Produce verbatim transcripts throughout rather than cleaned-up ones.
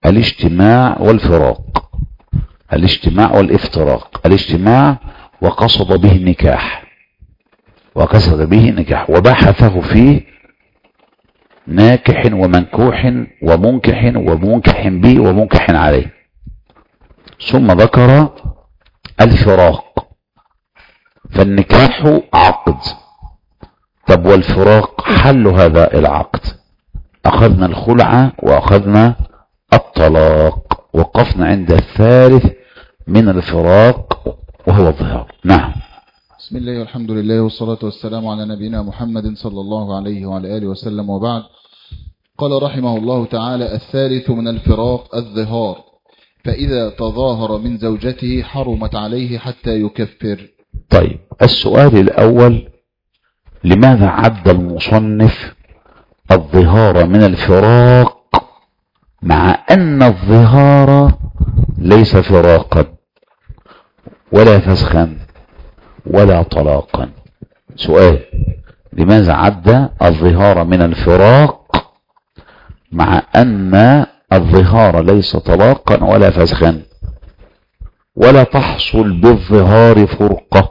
الاجتماع والفراق، الاجتماع والافتراق. الاجتماع وقصد به النكاح، وقصد به النكاح وبحثه فيه ناكح ومنكوح ومنكح ومنكح به ومنكح عليه، ثم ذكر الفراق. فالنكاح عقد، طب والفراق حل هذا العقد. أخذنا الخلع وأخذنا الطلاق، وقفنا عند الثالث من الفراق وهو الظهار. نعم. بسم الله والحمد لله والصلاة والسلام على نبينا محمد صلى الله عليه وعلى آله وسلم، وبعد. قال رحمه الله تعالى: الثالث من الفراق الظهار، فإذا تظاهر من زوجته حرمت عليه حتى يكفر. طيب، السؤال الأول: لماذا عد المصنف الظهار من الفراق مع أن الظهار ليس فراقا ولا فسخا ولا طلاقا؟ سؤال: لماذا عد الظهار من الفراق مع أن الظهار ليس طلاقا ولا فسخا ولا تحصل بالظهار فرقة؟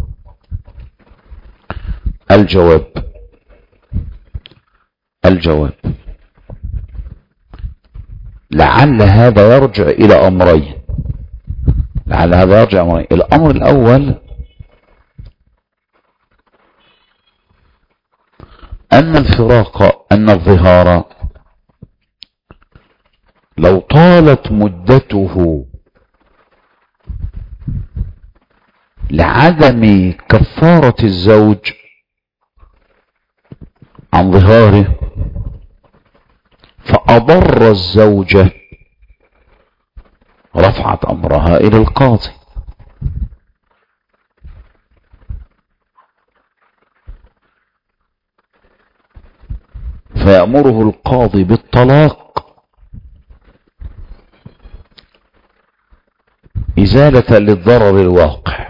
الجواب الجواب لعل هذا يرجع إلى أمرين لعل هذا يرجع إلى أمرين الأمر الأول أن الفراق أن الظهار لو طالت مدته لعدم كفارة الزوج عن ظهاره فأضر الزوجة، رفعت أمرها إلى القاضي، فيأمره القاضي بالطلاق إزالة للضرر الواقع،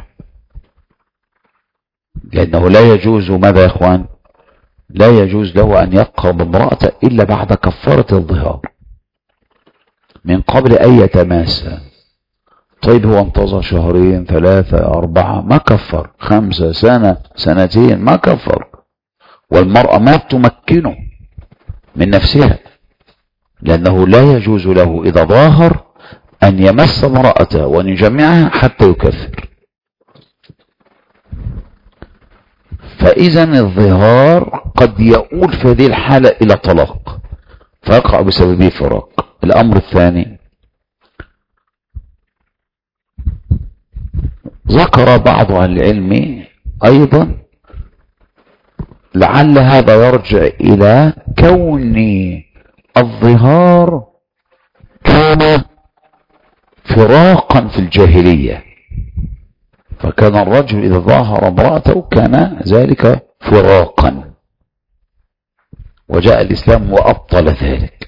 لأنه لا يجوز ماذا يا إخوان؟ لا يجوز له أن يقرب امرأته إلا بعد كفارة الظهار من قبل أن يتماسى. طيب هو انتظر شهرين ثلاثة أربعة ما كفر، خمسة سنة سنتين ما كفر، والمرأة ما تمكنه من نفسها، لأنه لا يجوز له إذا ظاهر أن يمس امرأته وأن يجمعها حتى يكفر. فإذا الظهار قد يؤول في هذه الحالة إلى طلاق فيقع بسببه فراق. الأمر الثاني: ذكر بعض أهل العلم أيضا لعل هذا يرجع إلى كون الظهار كان فراقا في الجاهلية، فكان الرجل إذا ظاهر امرأته كان ذلك فراقا، وجاء الإسلام وأبطل ذلك.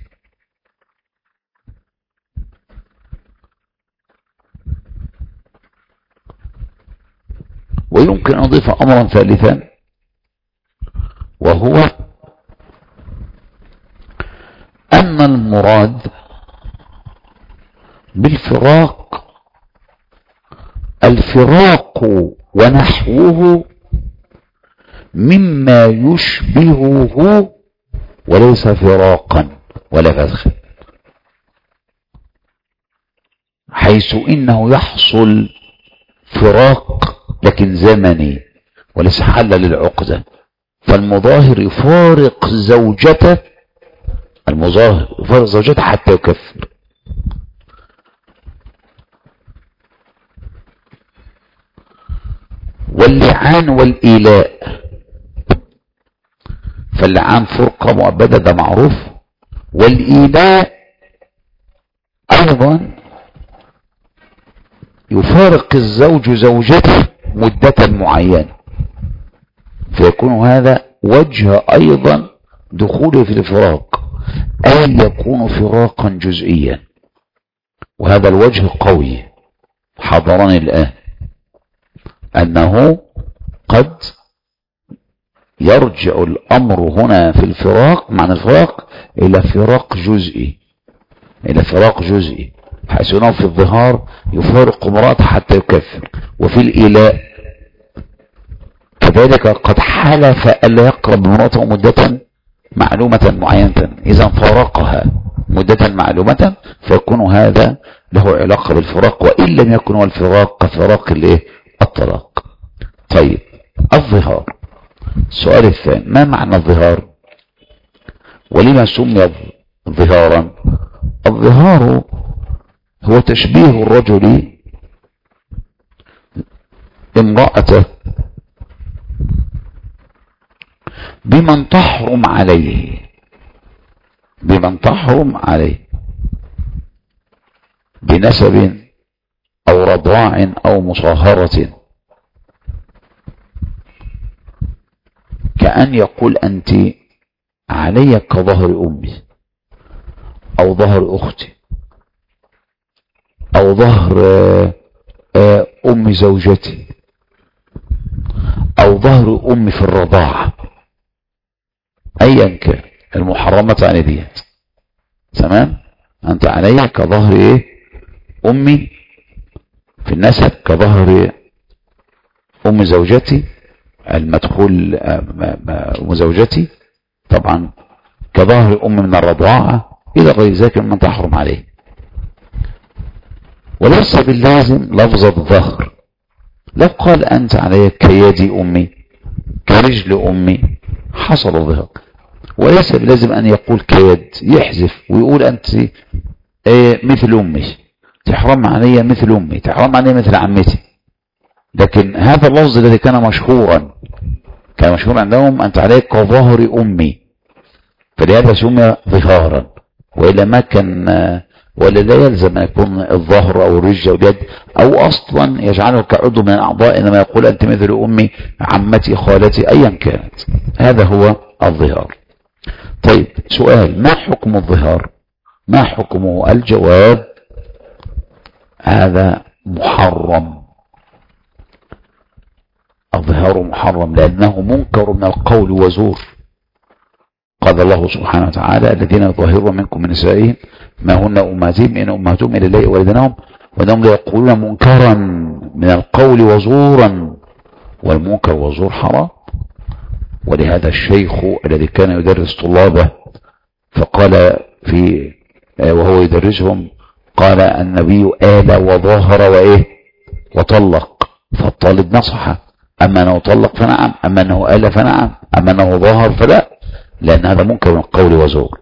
ويمكن أن أضيف أمرا ثالثا، وهو أن المراد بالفراق الفراق ونحوه مما يشبهه وليس فراقا ولا فسخا، حيث إنه يحصل فراق لكن زمني وليس حل للعقدة. فالمظاهر يفارق زوجته المظاهر يفارق زوجته حتى يكفر. واللعان والإيلاء، فاللعان فرقة مؤبدة ده معروف، والإيلاء أيضا يفارق الزوج زوجته مدة معينة، فيكون هذا وجه أيضا دخوله في الفراق، أي يكون فراقا جزئيا، وهذا الوجه قوي حضرني الآن، أنه قد يرجع الأمر هنا في الفراق معنى الفراق إلى فراق جزئي، إلى فراق جزئي، حيث أنه في الظهار يفارق امرأته حتى يكفر، وفي الإيلاء كذلك قد حلف ألا يقرب امرأته مدة معلومة معينة، إذا فارقها مدة معلومة فيكون هذا له علاقة بالفراق، وإن لم يكن هو الفراق كفراق الايه الطلاق. طيب الظهار، السؤال الثاني، ما معنى الظهار ولما سمي ظهارا؟ الظهار هو تشبيه الرجل امرأته بمن تحرم عليه، بمن تحرم عليه بنسب او رضاع او مصاهرة، كأن يقول أنت علي كظهر أمي أو ظهر أختي أو ظهر أم زوجتي أو ظهر أمي في الرضاعة، أيا كان المحرمة عن ديت. تمام؟ أنت علي كظهر إيه؟ أمي في النسب، كظهر أم زوجتي المدخول أم زوجتي طبعا، كظهر أم من الرضاعة إلى غير ذلك من تحرم عليه. وليس باللازم لفظ الظهر، لو قال أنت علي كيد أمي كرجل أمي حصل الظهر، وليس باللازم أن يقول كيد، يحذف ويقول أنت إيه مثل أمي، تحرم علي مثل أمي، تحرم علي مثل عمتي. لكن هذا اللفظ الذي كان مشهورا كان مشهور عندهم أنت علي كظهر أمي، فلهذا سمي ظهارا، وإلا ما كان، ولا لا يلزم أن يكون الظهر أو الرجل أو اليد أو أصلا يجعله كعضو من الأعضاء، إنما يقول أنت مثل أمي عمتي خالتي أيا كانت. هذا هو الظهار. طيب سؤال، ما حكم الظهار؟ ما حكمه؟ الجواب هذا محرم، الظهار محرم لأنه منكر من القول وزور. قال الله سبحانه وتعالى الذين يظاهرون منكم من نسائهم ما هن أمهاتهم إن أمهاتهم إلا اللائي ولدنهم وإنهم ليقولون منكرا من القول وزورا، والمنكر والزور حرام. ولهذا الشيخ الذي كان يدرس طلابه فقال في وهو يدرسهم قال النبي آل وظاهر وإيه وطلق، فالطالب نصحه، أما أنه طلق فنعم، أما أنه آل فنعم، أما أنه ظاهر فلا، لأن هذا منكر من القول وزور.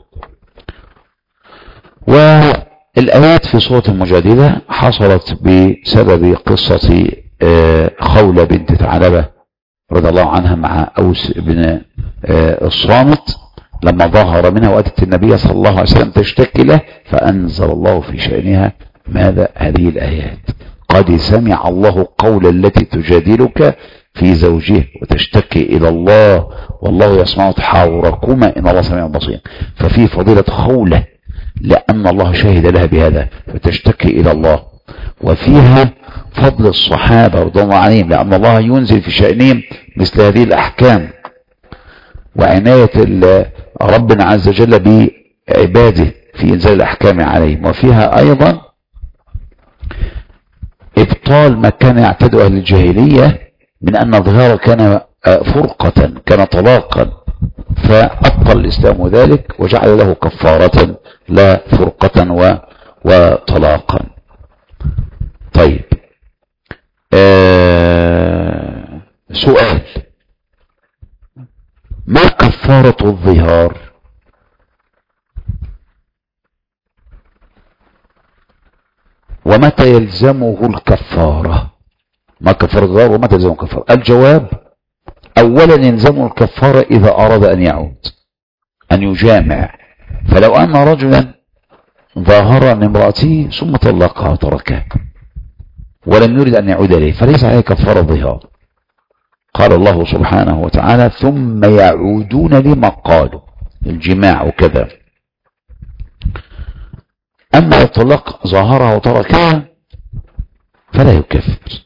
والآيات في سورة المجادلة حصلت بسبب قصة خولة بنت ثعلبة رضي الله عنها مع أوس بن الصامت لما ظهر منها وأتت النبي صلى الله عليه وسلم تشتكي له، فأنزل الله في شأنها ماذا؟ هذه الآيات: قد سمع الله قول التي تجادلك في زوجها وتشتكي إلى الله والله يسمع تحاوركما إن الله سميع بصير. ففي فضيلة خولة لأن الله شهد لها بهذا فتشتكي إلى الله، وفيها فضل الصحابة رضي الله عنهم لأن الله ينزل في شأنهم مثل هذه الأحكام، وعناية ربنا عز وجل بعباده في إنزال الأحكام عليهم. وفيها أيضا إبطال ما كان يعتاد أهل الجاهلية من أن الظهار كان فرقة كان طلاقا، فأبطل الإسلام ذلك وجعل له كفارة لا فرقة وطلاقا. طيب آه سؤال، ما كفارة الظهار؟ ومتى يلزمه الكفارة؟ ما كفارة الظهار ومتى يلزمه الكفارة؟ الجواب أولا يلزمه الكفارة إذا أراد أن يعود أن يجامع، فلو أن رجلا ظاهر من امرأته ثم طلقها وتركها ولم يريد أن يعود إليه فليس عليه كفارة ظهار. قال الله سبحانه وتعالى ثم يعودون لما قالوا، الجماع وكذا. أما الطلاق ظاهرها وتركها فلا يكفر.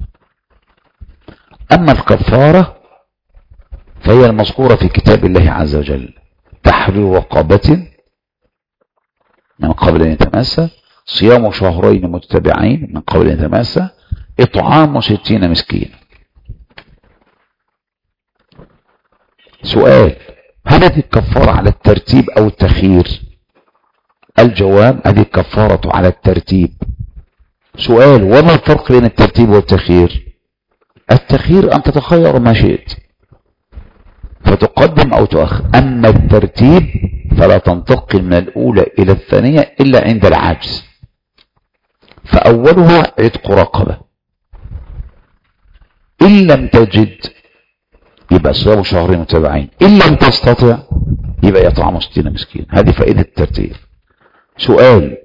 أما الكفارة فهي المذكورة في كتاب الله عز وجل: تحرير رقبة من قبل أن يتماسى، صيام شهرين متتابعين من قبل أن يتماسى، إطعام ستين مسكين. سؤال: هل هذه الكفارة على الترتيب أو التخيير؟ الجواب: هذه الكفارة على الترتيب. سؤال: وما الفرق بين الترتيب والتخيير؟ التخيير أن تتخير ما شئت فتقدم أو تؤخر، أما الترتيب فلا تنتقل من الأولى إلى الثانية إلا عند العجز. فأولها عتق رقبة، إن لم تجد يبقى صيام شهرين متابعين، إن لم تستطع يبقى يطعم ستين مسكين. هذه فائدة الترتيب. سؤال: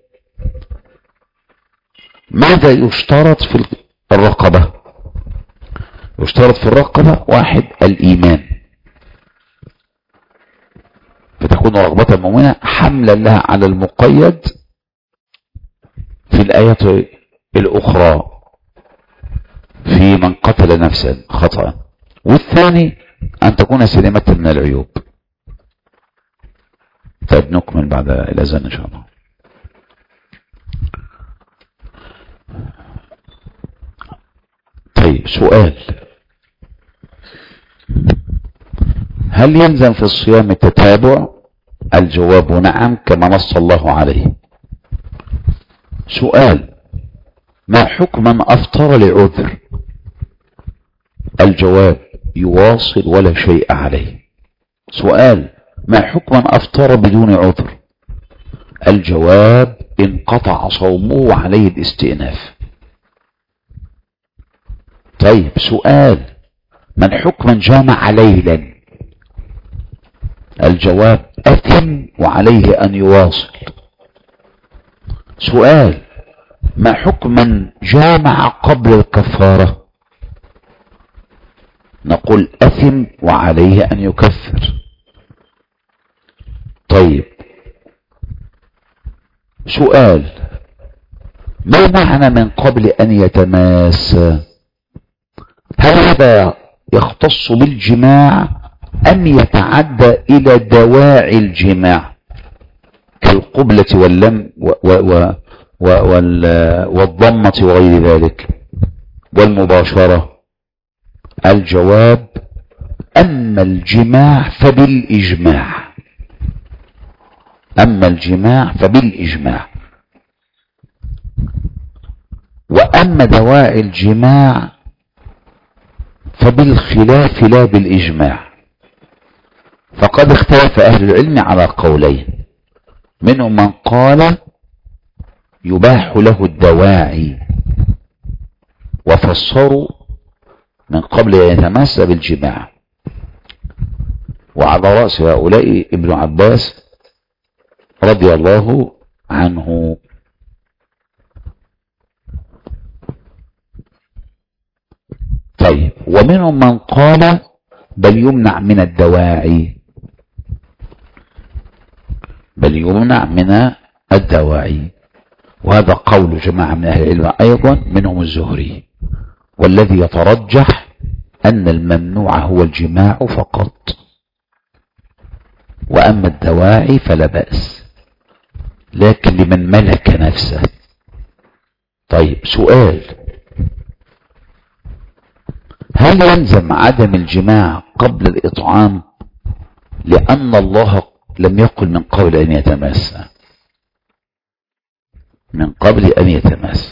ماذا يشترط في الرقبة؟ يشترط في الرقبة: واحد، الإيمان، فتكون رغبة مؤمنة حملا لها على المقيد في الآية الأخرى في من قتل نفسا خطأ. والثاني أن تكون سليمة من العيوب. طيب نكمل بعد الأذان إن شاء الله. طيب سؤال: هل يلزم في الصيام التتابع؟ الجواب: نعم، كما نص الله عليه. سؤال: ما حكم من أفطر لعذر؟ الجواب: يواصل ولا شيء عليه. سؤال: ما حكم من أفطر بدون عذر؟ الجواب: انقطع صومه وعليه الاستئناف. طيب سؤال: من حكم من جامع ليلا؟ الجواب: أثم وعليه أن يواصل. سؤال: ما حكم من جامع قبل الكفارة؟ نقول أثم وعليه أن يكفر. طيب سؤال: ما معنى من قبل أن يتماس؟ هل هذا يختص بالجماع أم يتعدى إلى دواعي الجماع كالقبلة واللم و و و و والضمة وغير ذلك والمباشرة؟ الجواب: أما الجماع فبالإجماع، أما الجماع فبالإجماع، وأما دواعي الجماع فبالخلاف لا بالإجماع. فقد اختلف أهل العلم على قولين، منهم من قال يباح له الدواعي وفسروا من قبل أن يتماس بالجماع، وعلى رأس هؤلاء ابن عباس رضي الله عنه. طيب ومنهم من قال بل يمنع من الدواعي، بل يمنع من الدواعي، وهذا قول جماعة من أهل العلم أيضا منهم الزهري. والذي يترجح أن الممنوع هو الجماع فقط، وأما الدواعي فلا بأس، لكن لمن ملك نفسه. طيب سؤال: هل يلزم عدم الجماع قبل الإطعام؟ لأن الله لم يقل من قبل أن يتماس، من قبل أن يتماس.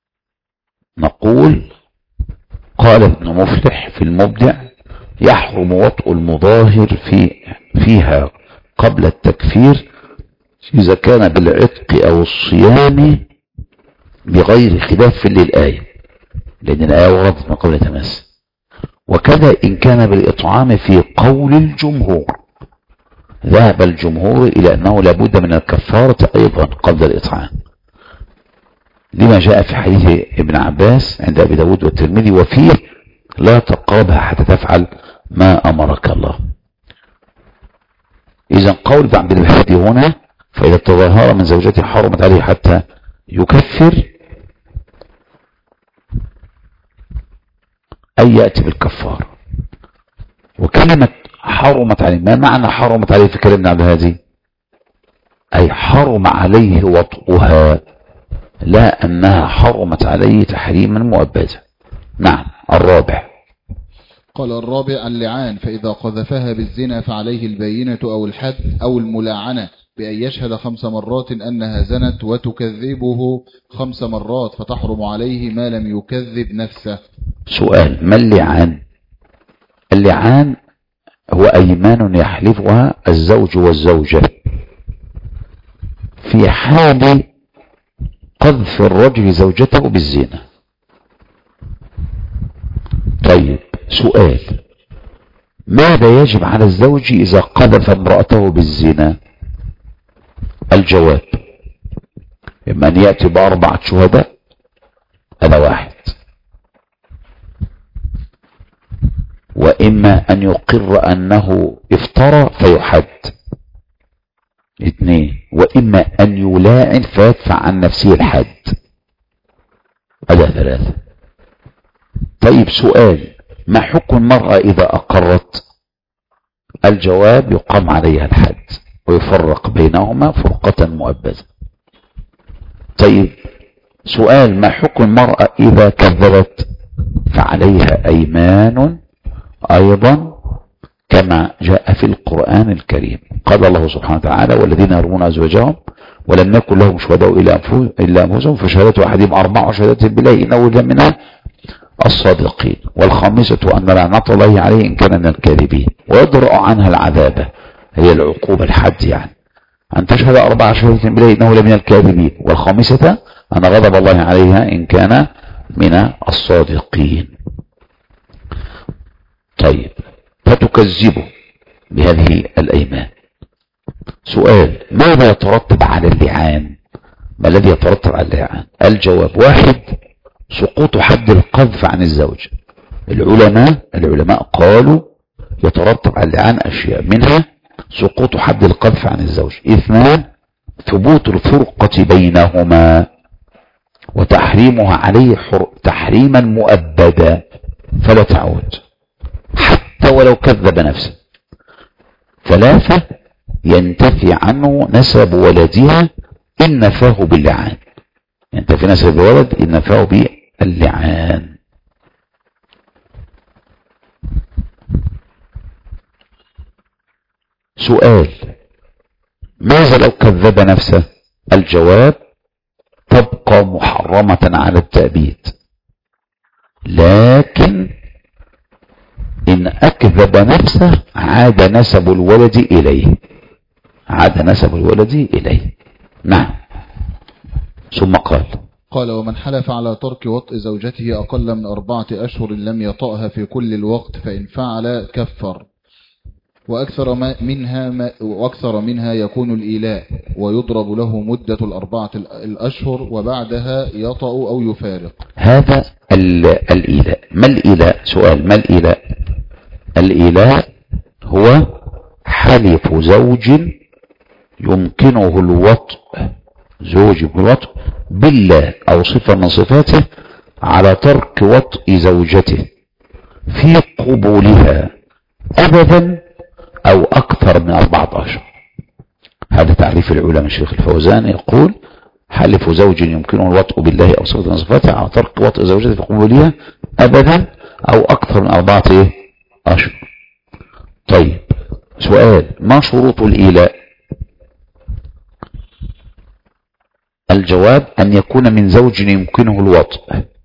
نقول قال ابن مفلح في المبدع: يحرم وطء المظاهر في فيها قبل التكفير إذا كان بالعتق أو الصيام بغير خلاف للآية، لأن الآية وردت من قبل التماس. وكذا إن كان بالإطعام في قول الجمهور، ذهب الجمهور إلى أنه لابد من الكفارة أيضا قبل الإطعام، لما جاء في حديث ابن عباس عند أبي داود والترمذي وفيه: لا تقربها حتى تفعل ما أمرك الله. إذا قول ابن عبد الهادي هنا: فإذا تظاهر من زوجته حرمت عليه حتى يكفر، أي يأتي بالكفار. وكلمة حرمت عليه، ما معنى حرمت عليه في كلام ابن عبد الهادي؟ أي حرم عليه وطئها، لا أنها حرمت عليه تحريما مؤبدا. نعم. الرابع. قال الرابع اللعان، فإذا قذفها بالزنا فعليه البينة أو الحد أو الملاعنة بأن يشهد خمس مرات أنها زنت وتكذبه خمس مرات فتحرم عليه ما لم يكذب نفسه. سؤال: ما اللعان؟ اللعان هو أيمان يحلفها الزوج والزوجة في حال قذف الرجل زوجته بالزنا. طيب سؤال: ماذا يجب على الزوج إذا قذف امرأته بالزنا؟ الجواب: إما أن يأتي بأربعة شهداء، هذا واحد، وإما أن يقر أنه افترى فيحد، اثنين، وإما أن يلاعن فيدفع عن نفسه الحد، هذا ثلاثة. طيب سؤال: ما حكم المرأة إذا أقرت؟ الجواب: يقام عليها الحد ويفرق بينهما فرقة مؤبدة. طيب سؤال: ما حكم المرأة إذا كذبت؟ فعليها أيمان أيضا كما جاء في القرآن الكريم. قال الله سبحانه وتعالى: والذين يرمون أزواجهم ولم يكن لهم شهداء إلا أنفسهم فشهادة أحدهم أربع شهادات بالله إنه لمن الصادقين، والخامسة أن لعنة الله عليه إن كان من الكاذبين، ويدرأ عنها العذاب، هي العقوبة الحد، يعني أن تشهد أربع شهادات بالله إنه لمن الكاذبين، والخامسة أن غضب الله عليها إن كان من الصادقين. طيب فتكذبه بهذه الأيمان. سؤال: ماذا يترتب على اللعان؟ ما الذي يترتب على اللعان؟ الجواب: واحد، سقوط حد القذف عن الزوج. العلماء العلماء قالوا يترتب على اللعان أشياء، منها سقوط حد القذف عن الزوج. اثنان، ثبوت الفرقة بينهما وتحريمها عليه تحريما مؤبدا فلا تعود حتى ولو كذب نفسه. ثلاثة، ينتفي عنه نسب ولدها إن نفاه باللعان، ينتفي نسب الولد إن نفاه باللعان. سؤال: ماذا لو كذب نفسه؟ الجواب: تبقى محرمة على التأبيد، لكن إن أكذب نفسه عاد نسب الولد إليه، عاد نسب الولد إليه. نعم. ثم قال قال: ومن حلف على ترك وطء زوجته أقل من أربعة أشهر لم يطأها في كل الوقت فإن فعل كفر، وأكثر منها ما وأكثر منها يكون الإيلاء، ويضرب له مدة الأربعة الأشهر وبعدها يطأ أو يفارق. هذا الإيلاء. ما الإيلاء؟ سؤال: ما الإيلاء؟ الإيلاء هو حلف زوج يمكنه الوطء، زوج الوطء بالله أو صفة من صفاته على ترك وطء زوجته في قبولها أبدا أو أكثر من أربعة أشهر. هذا تعريف العلماء. الشيخ الفوزان يقول: حلف زوج يمكنه الوطء بالله أو صفة من صفاته على ترك وطء زوجته في قبولها أبدا أو أكثر من أربعة أشهر. طيب سؤال: ما شروط الإيلاء؟ الجواب: أن يكون من زوج يمكنه الوطء.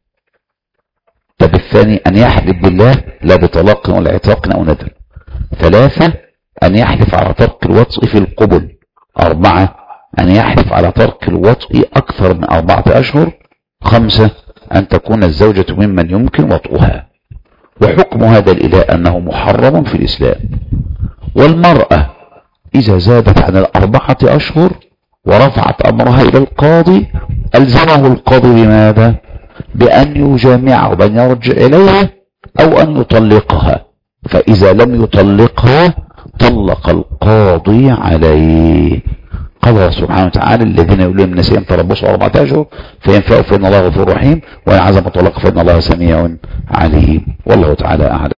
طب الثاني: أن يحلف بالله لا بطلاق ولا عتاق أو ندر. ثلاثة: أن يحلف على ترك الوطء في القبل. أربعة: أن يحلف على ترك الوطء أكثر من أربعة أشهر. خمسة: أن تكون الزوجة ممن يمكن وطئها. وحكم هذا الإيلاء أنه محرم في الإسلام. والمرأة إذا زادت عن الأربعة أشهر ورفعت أمرها إلى القاضي ألزمه القاضي بماذا؟ بأن يجامعها وبأن يرجع إليها أو أن يطلقها، فإذا لم يطلقها طلق القاضي عليه. قال الله سبحانه وتعالى: الذين يولون من نسائهم تربصوا أربعة أشهر فإن فاءوا فإن الله غفور رحيم وإن عزموا طلاق فإن الله سميع عليم. والله تعالى أعلم.